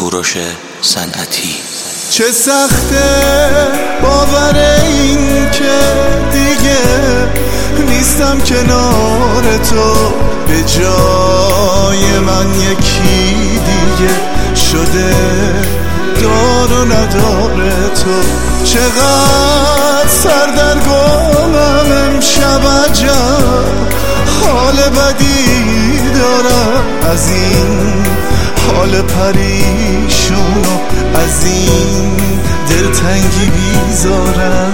کوروش صنعتی. چه سخته باور این که دیگه نیستم کنار تو، به جای من یکی دیگه شده دار و نداره تو. چقدر سردرگمم امشب، عجب حال بدی دارم از این حال پریشون و از این دلتنگی بیزارم.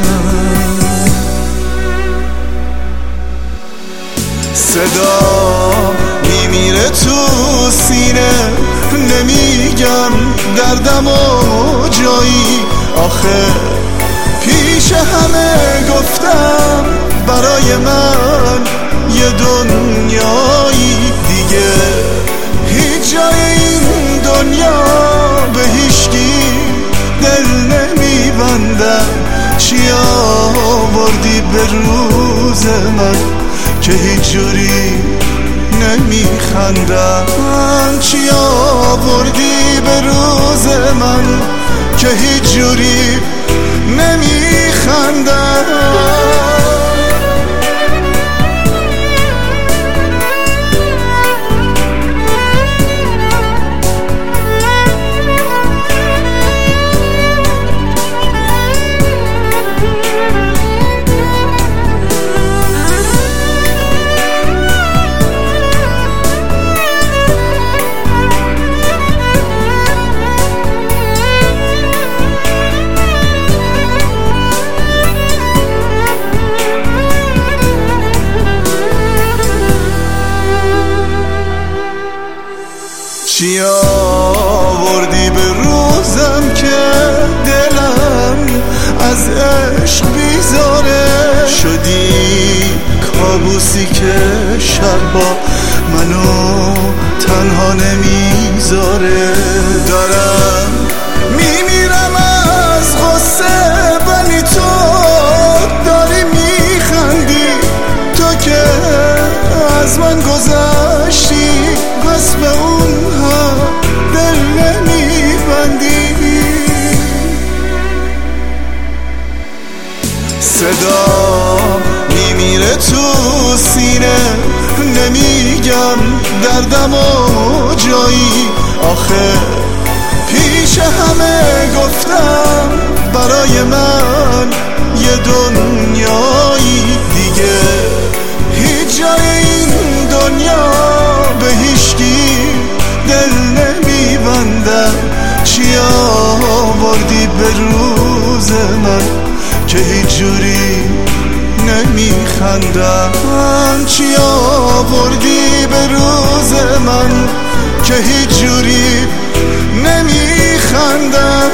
صدا میمیره تو سینه، نمیگم دردم و جایی، آخه پیش همه گفتم برای من یه دنیایی دیگه. هیچ جای این دنیا به هیچکی دل نمیبندم. چی آوردی به روز من که هیچ جوری نمیخندم؟ چی آوردی به روز من که هیچ جوری نمیخندم؟ چی آوردی به روزم که دلم از عشق بیزاره؟ شدی کابوسی که شبا منو تنها نمیذاره. دارم میمیرم از غصه ولی تو داری میخندی. تو که از من گذشتی بس به اونها دل نمیبندی. صدا میمیره تو سینه، نمیگم دردم و جایی، آخه پیش همه گفتم برای من یه دنیایی دیگه. هیچ جای این دنیا به هیچکی دل نمیبندم. چی آوردی به روز من که هیچ جوری نمیخندم؟ چی آوردی به روز من که هیچ جوری نمیخندم؟